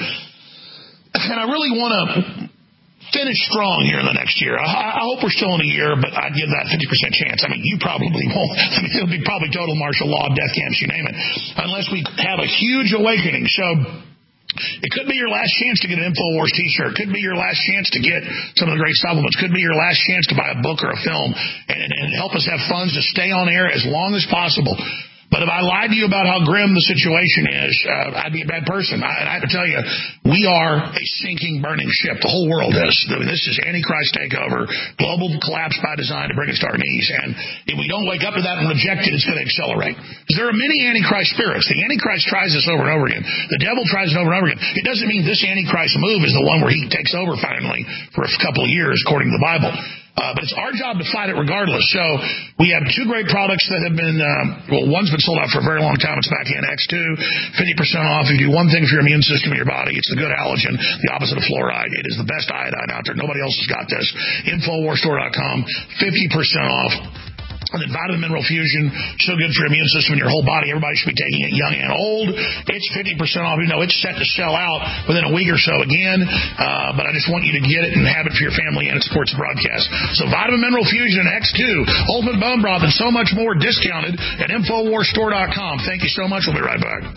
[SPEAKER 5] And I really want to finish strong here in the next year. I, I hope we're still in a year, but I'd give that fifty percent chance. I mean, you probably won't. I mean, it'll be probably total martial law, death camps, you name it, unless we have a huge awakening. So it could be your last chance to get an InfoWars t-shirt. Could be your last chance to get some of the great supplements. Could be your last chance to buy a book or a film and, and, and help us have funds to stay on air as long as possible. But if I lied to you about how grim the situation is, uh, I'd be a bad person. I, and I have to tell you, we are a sinking, burning ship. The whole world is. I mean, this is Antichrist takeover, global collapse by design to bring us to our knees. And if we don't wake up to that and reject it, it's going to accelerate. Because there are many Antichrist spirits. The Antichrist tries this over and over again. The devil tries it over and over again. It doesn't mean this Antichrist move is the one where he takes over finally for a couple of years, according to the Bible. Uh, but it's our job to fight it regardless. So we have two great products that have been, um, well, one's been sold out for a very long time. It's Backhand X two, fifty percent off. If you do one thing for your immune system in your body, it's the good halogen, the opposite of fluoride. It is the best iodine out there. Nobody else has got this. Infowars store dot com, fifty percent off. And then Vitamin Mineral Fusion, so good for your immune system and your whole body. Everybody should be taking it, young and old. It's fifty percent off. You know, it's set to sell out within a week or so again. Uh, but I just want you to get it and have it for your family, and it supports the broadcast. So Vitamin Mineral Fusion X two, Ultimate Bone Broth, and so much more discounted at Infowars store dot com. Thank you so much. We'll be right back.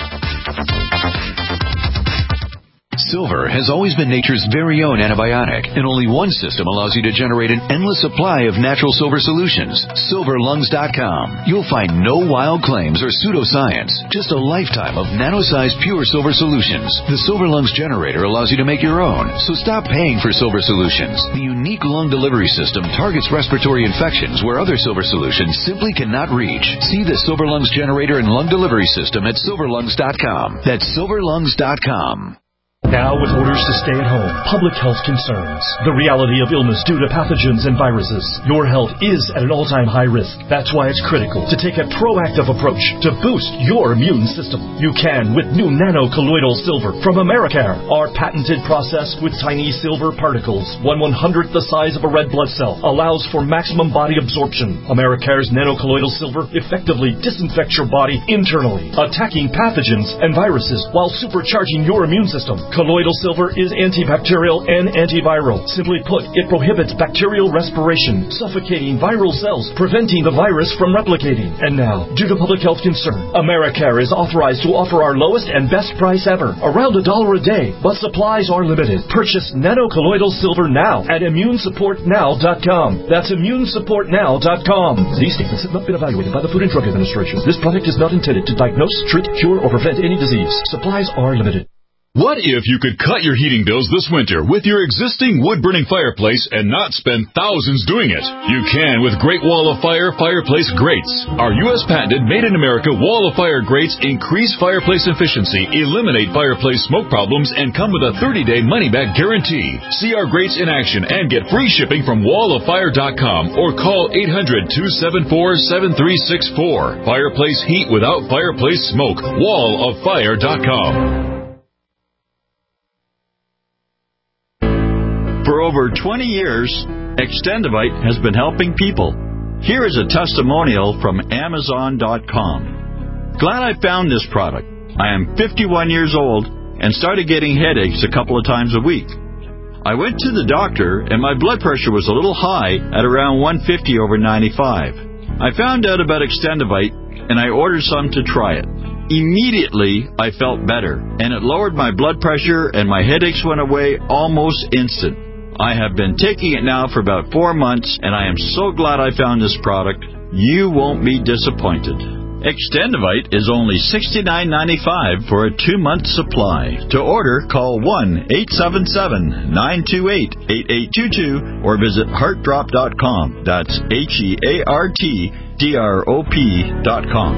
[SPEAKER 11] Silver has always been nature's very own antibiotic, and only one system allows you to generate an endless supply of natural silver solutions. Silver Lungs dot com. You'll find no wild claims or pseudoscience, just a lifetime of nano-sized pure silver solutions. The Silver Lungs generator allows you to make your own, so stop paying for silver solutions. The unique lung delivery system targets respiratory infections where other silver solutions simply cannot reach. See the Silver Lungs generator and lung delivery system at Silver Lungs dot com. That's Silver Lungs dot com.
[SPEAKER 14] Now with orders to stay at home, public health concerns, the reality of illness due to pathogens and viruses, your health is at an all-time high risk. That's why it's critical to take a proactive approach to boost your immune system. You can with new nano-colloidal silver from Americare. Our patented process with tiny silver particles, one one-hundredth the size of a red blood cell, allows for maximum body absorption. Americare's nano-colloidal silver effectively disinfects your body internally, attacking pathogens and viruses while supercharging your immune system. Colloidal silver is antibacterial and antiviral. Simply put, it prohibits bacterial respiration, suffocating viral cells, preventing the virus from replicating. And now, due to public health concern, Americare is authorized to offer our lowest and best price ever, around a dollar a day, but supplies are limited. Purchase nanocolloidal silver now at immune support now dot com. That's immune support now dot com. These statements have not been evaluated by the Food and Drug Administration. This product is not intended to diagnose, treat, cure, or prevent any disease. Supplies are limited.
[SPEAKER 16] What if you could cut your heating bills this winter with your existing wood-burning fireplace and not spend thousands doing it? You can with Great Wall of Fire fireplace grates. Our U S patented made-in-America Wall of Fire grates increase fireplace efficiency, eliminate fireplace smoke problems, and come with a thirty-day money-back guarantee. See our grates in action and get free shipping from wall of fire dot com or call eight hundred, two seven four, seven three six four. Fireplace heat without fireplace smoke. wall of fire dot com.
[SPEAKER 17] For over twenty years, Extendivite has been helping people. Here is a testimonial from Amazon dot com. Glad I found this product. I am fifty-one years old and started getting headaches a couple of times a week. I went to the doctor and my blood pressure was a little high at around one fifty over ninety-five. I found out about Extendivite and I ordered some to try it. Immediately, I felt better, and it lowered my blood pressure and my headaches went away almost instant. I have been taking it now for about four months, and I am so glad I found this product. You won't be disappointed. Extendivite is only sixty-nine ninety-five for a two-month supply. To order, call one eight seven seven, nine two eight, eight eight two two or visit heart drop dot com. That's H E A R T D R O P dot com.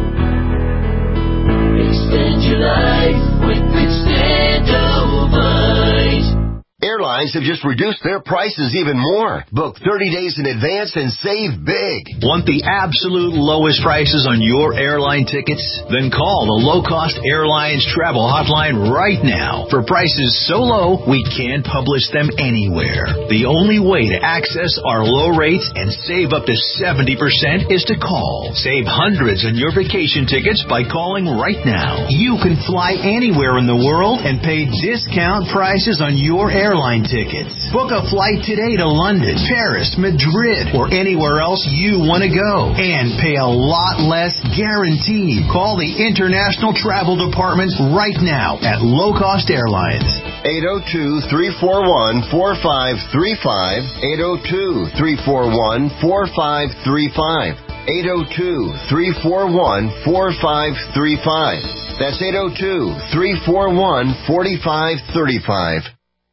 [SPEAKER 18] Extend your life with Extendivite.
[SPEAKER 12] Airlines have just reduced their prices even more. Book thirty days in advance and save big.
[SPEAKER 11] Want the absolute lowest prices on your airline tickets? Then call the Low Cost Airlines Travel Hotline right now. For prices so low, we can't publish them anywhere. The only way to access our low rates and save up to seventy percent is to call. Save hundreds on your vacation tickets by calling right now. You can fly anywhere in the world and pay discount prices on your airline Airline tickets. Book a flight today to London, Paris, Madrid, or anywhere else you want to go. And pay a lot less guaranteed. Call the International Travel Department right now at Low Cost Airlines.
[SPEAKER 12] eight oh two, three four one, four five three five. eight oh two, three four one, four five three five. eight oh two, three four one, four five three five. That's eight oh two, three four one, four five three five.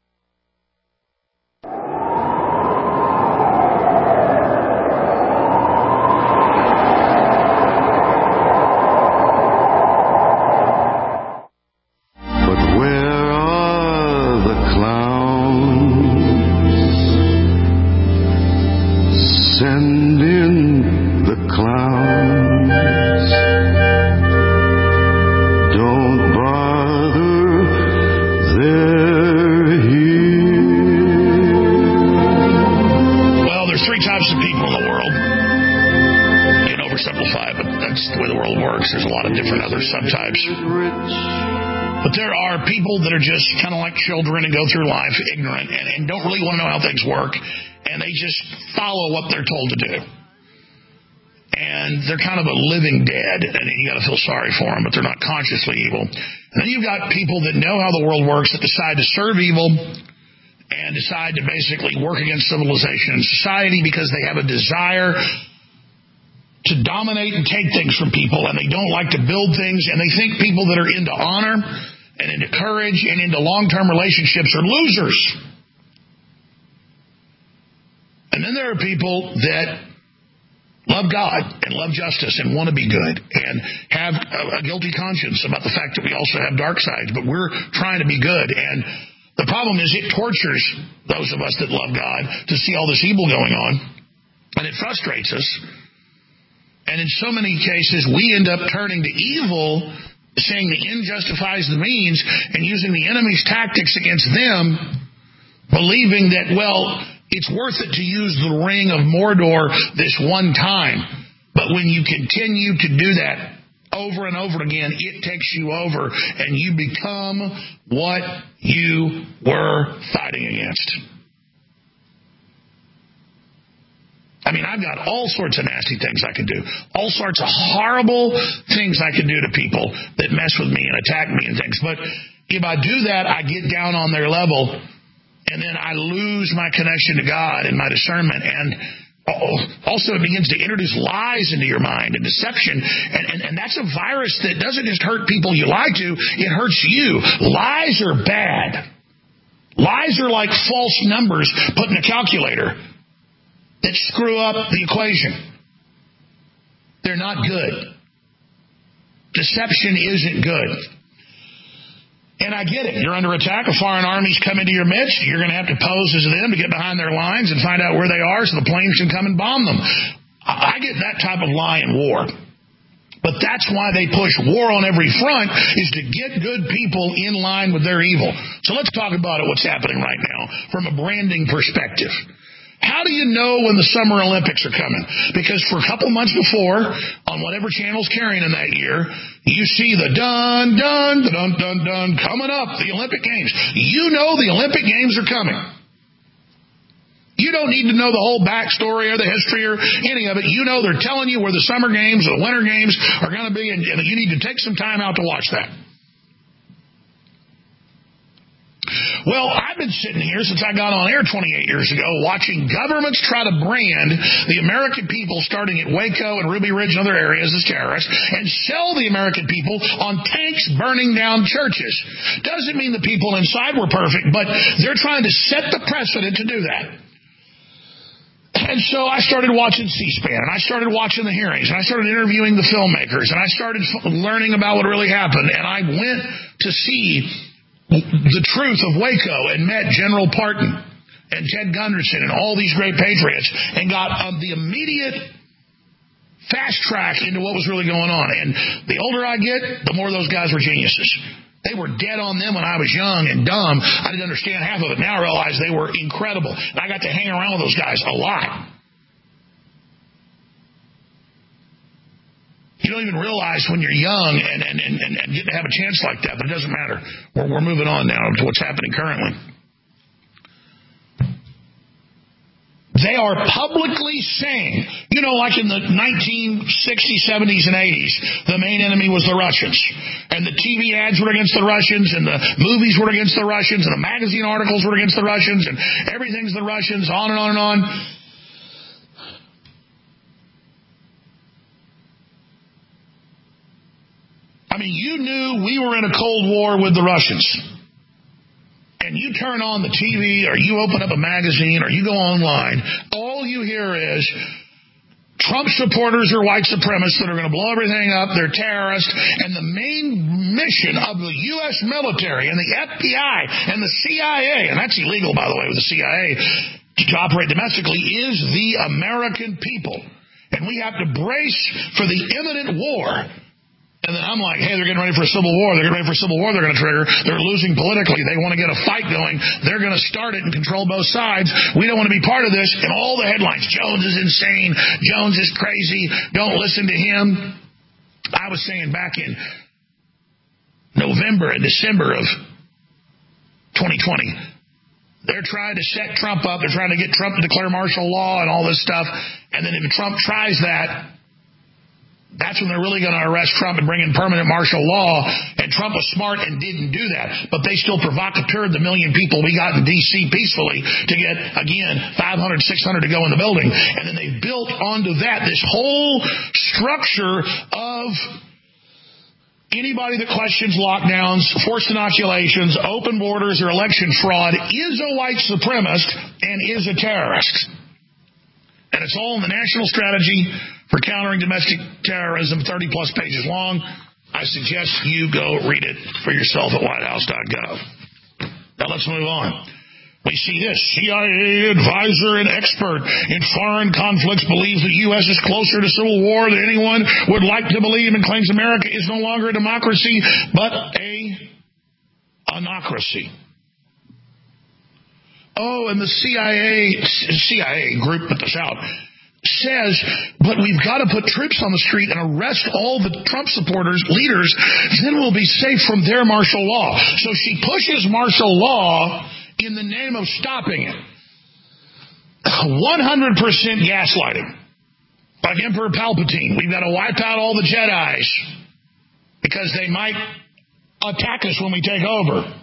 [SPEAKER 5] Children and go through life ignorant and, and don't really want to know how things work, and they just follow what they're told to do. And they're kind of a living dead, and you got to feel sorry for them, but they're not consciously evil. And then you've got people that know how the world works, that decide to serve evil and decide to basically work against civilization and society because they have a desire to dominate and take things from people, and they don't like to build things, and they think people that are into honor and into courage and into long-term relationships are losers. And then there are people that love God and love justice and want to be good and have a, a guilty conscience about the fact that we also have dark sides, but we're trying to be good. And the problem is it tortures those of us that love God to see all this evil going on, and it frustrates us. And in so many cases, we end up turning to evil, saying the end justifies the means, and using the enemy's tactics against them, believing that, well, it's worth it to use the ring of Mordor this one time. But when you continue to do that over and over again, it takes you over, and you become what you were fighting against. I mean, I've got all sorts of nasty things I can do, all sorts of horrible things I can do to people that mess with me and attack me and things. But if I do that, I get down on their level, and then I lose my connection to God and my discernment, and also it begins to introduce lies into your mind and deception, and, and, and that's a virus that doesn't just hurt people you lie to, it hurts you. Lies are bad. Lies are like false numbers put in a calculator that screw up the equation. They're not good. Deception isn't good. And I get it. You're under attack. A foreign army's come into your midst. You're going to have to pose as them to get behind their lines and find out where they are so the planes can come and bomb them. I get that type of lie in war. But that's why they push war on every front, is to get good people in line with their evil. So let's talk about it, what's happening right now from a branding perspective. How do you know when the Summer Olympics are coming? Because for a couple months before, on whatever channel's carrying in that year, you see the dun, dun, dun, dun, dun, coming up, the Olympic Games. You know the Olympic Games are coming. You don't need to know the whole backstory or the history or any of it. You know they're telling you where the Summer Games or the Winter Games are going to be, and you need to take some time out to watch that. Well, I've been sitting here since I got on air twenty-eight years ago watching governments try to brand the American people starting at Waco and Ruby Ridge and other areas as terrorists and sell the American people on tanks burning down churches. Doesn't mean the people inside were perfect, but they're trying to set the precedent to do that. And so I started watching C-SPAN, and I started watching the hearings, and I started interviewing the filmmakers, and I started learning about what really happened, and I went to see the truth of Waco and met General Parton and Ted Gunderson and all these great patriots and got um, the immediate fast track into what was really going on. And the older I get, the more those guys were geniuses. They were dead on them when I was young and dumb. I didn't understand half of it. Now I realize they were incredible. And I got to hang around with those guys a lot. You don't even realize when you're young and, and, and, and get to have a chance like that, but it doesn't matter. We're, we're moving on now to what's happening currently. They are publicly saying, you know, like in the nineteen sixties, seventies, and eighties, the main enemy was the Russians. And the T V ads were against the Russians, and the movies were against the Russians, and the magazine articles were against the Russians, and everything's the Russians, on and on and on. I mean, you knew we were in a Cold War with the Russians. And you turn on the T V or you open up a magazine or you go online, all you hear is Trump supporters are white supremacists that are going to blow everything up. They're terrorists. And the main mission of the U S military and the F B I and the C I A, and that's illegal, by the way, with the C I A, to operate domestically, is the American people. And we have to brace for the imminent war. And then I'm like, hey, they're getting ready for a civil war. They're getting ready for a civil war. They're going to trigger. They're losing politically. They want to get a fight going. They're going to start it and control both sides. We don't want to be part of this. And all the headlines, Jones is insane. Jones is crazy. Don't listen to him. I was saying back in November and December of twenty twenty, they're trying to set Trump up. They're trying to get Trump to declare martial law and all this stuff. And then if Trump tries that, that's when they're really going to arrest Trump and bring in permanent martial law. And Trump was smart and didn't do that. But they still provocateured the million people we got in D C peacefully to get, again, five hundred, six hundred to go in the building. And then they built onto that this whole structure of anybody that questions lockdowns, forced inoculations, open borders, or election fraud is a white supremacist and is a terrorist. And it's all in the National Strategy for Countering Domestic Terrorism, thirty-plus pages long. I suggest you go read it for yourself at white house dot gov. Now let's move on. We see this. C I A advisor and expert in foreign conflicts believes the U S is closer to civil war than anyone would like to believe and claims America is no longer a democracy, but a anocracy. Oh, and the C I A C I A group put this out. says, but we've got to put troops on the street and arrest all the Trump supporters, leaders, then we'll be safe from their martial law. So she pushes martial law in the name of stopping it. one hundred percent gaslighting. Like Emperor Palpatine, we've got to wipe out all the Jedis because they might attack us when we take over.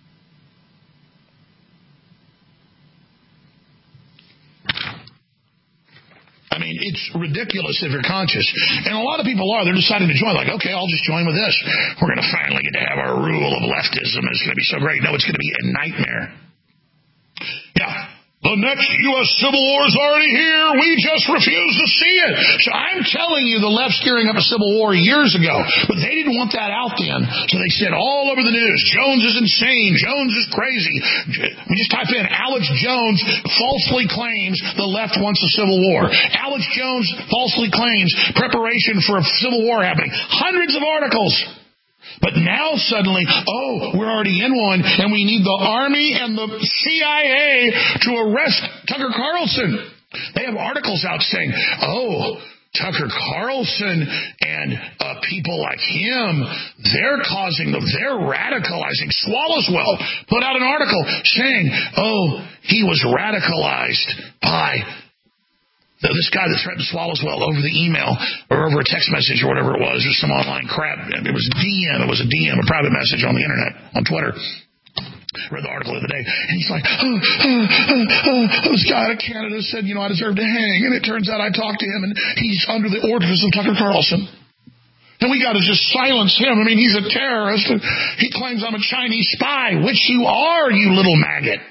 [SPEAKER 5] I mean, it's ridiculous if you're conscious. And a lot of people are. They're deciding to join. Like, okay, I'll just join with this. We're going to finally get to have our rule of leftism. It's going to be so great. No, it's going to be a nightmare. Yeah. The next U S Civil War is already here. We just refuse to see it. So I'm telling you, the left's gearing up a civil war years ago. But they didn't want that out then. So they said all over the news, Jones is insane. Jones is crazy. We just type in, Alex Jones falsely claims the left wants a civil war. Alex Jones falsely claims preparation for a civil war happening. Hundreds of articles. But now suddenly, oh, we're already in one, and we need the Army and the C I A to arrest Tucker Carlson. They have articles out saying, oh, Tucker Carlson and uh, people like him, they're causing them, they're radicalizing. Swallowswell put out an article saying, oh, he was radicalized by this guy that threatened Swallowswell over the email or over a text message or whatever it was, or some online crap. It was D M. It was a D M, a private message on the internet, on Twitter. I read the article the other day, and he's like, oh, oh, oh, oh, this guy out of Canada said, you know, I deserve to hang. And it turns out I talked to him, and he's under the orders of Tucker Carlson. And we got to just silence him. I mean, he's a terrorist. He claims I'm a Chinese spy, which you are, you little maggot.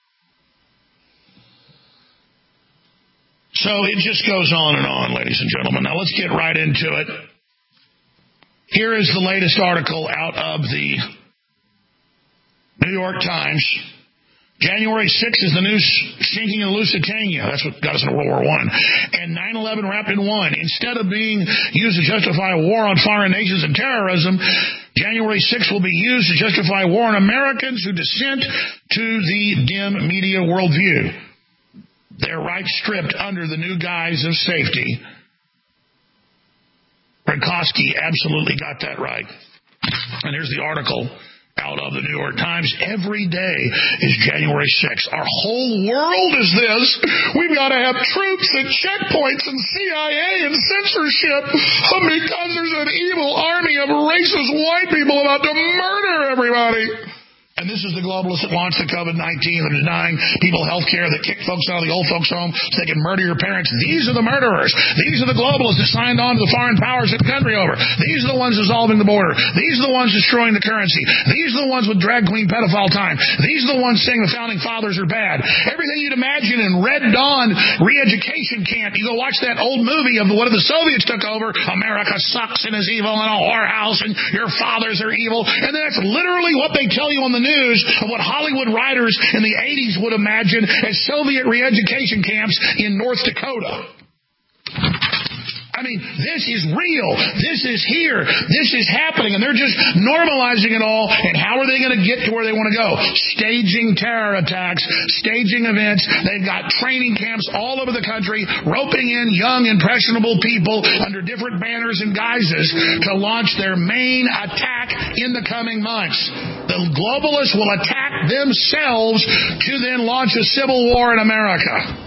[SPEAKER 5] So it just goes on and on, ladies and gentlemen. Now let's get right into it. Here is the latest article out of the New York Times. January sixth is the new sinking in Lusitania. That's what got us into World War One. And nine eleven wrapped in one. Instead of being used to justify a war on foreign nations and terrorism, January sixth will be used to justify war on Americans who dissent to the dim media worldview. Their rights stripped under the new guise of safety. Brankowski absolutely got that right. And here's the article out of the New York Times. Every day is January sixth. Our whole world is this. We've got to have troops and checkpoints and C I A and censorship because there's an evil army of racist white people about to murder everybody. And this is the globalists that launched the COVID nineteen, that are denying people health care, that kick folks out of the old folks' home so they can murder your parents. These are the murderers. These are the globalists that signed on to the foreign powers that the country over. These are the ones dissolving the border. These are the ones destroying the currency. These are the ones with drag queen pedophile time. These are the ones saying the founding fathers are bad. Everything you'd imagine in Red Dawn re-education camp. You go watch that old movie of what if the Soviets took over. America sucks and is evil and a whorehouse and your fathers are evil. And that's literally what they tell you on the news of what Hollywood writers in the eighties would imagine as Soviet re-education camps in North Dakota. I mean, this is real. This is here. This is happening. And they're just normalizing it all. And how are they going to get to where they want to go? Staging terror attacks, staging events. They've got training camps all over the country, roping in young, impressionable people under different banners and guises to launch their main attack in the coming months. The globalists will attack themselves to then launch a civil war in America.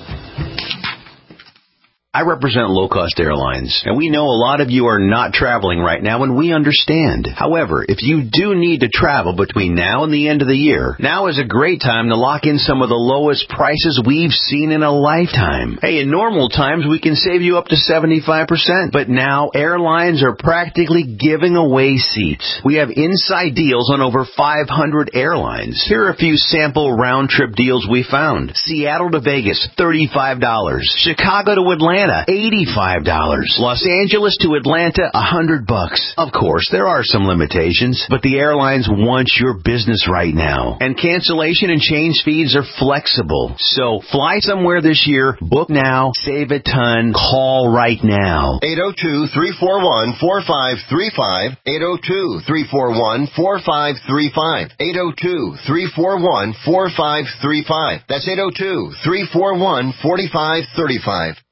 [SPEAKER 11] I represent low-cost airlines, and we know a lot of you are not traveling right now, and we understand. However, if you do need to travel between now and the end of the year, now is a great time to lock in some of the lowest prices we've seen in a lifetime. Hey, in normal times, we can save you up to seventy-five percent, but now airlines are practically giving away seats. We have inside deals on over five hundred airlines. Here are a few sample round-trip deals we found. Seattle to Vegas, thirty-five dollars. Chicago to Atlanta, eighty-five dollars. Los Angeles to Atlanta, one hundred bucks. Of course, there are some limitations, but the airlines want your business right now. And cancellation and change fees are flexible. So fly somewhere this year, book now, save a ton, call right now.
[SPEAKER 12] eight oh two, three four one, four five three five. eight oh two, three four one, four five three five. eight oh two, three four one, four five three five. That's eight oh two, three four one, four five three five.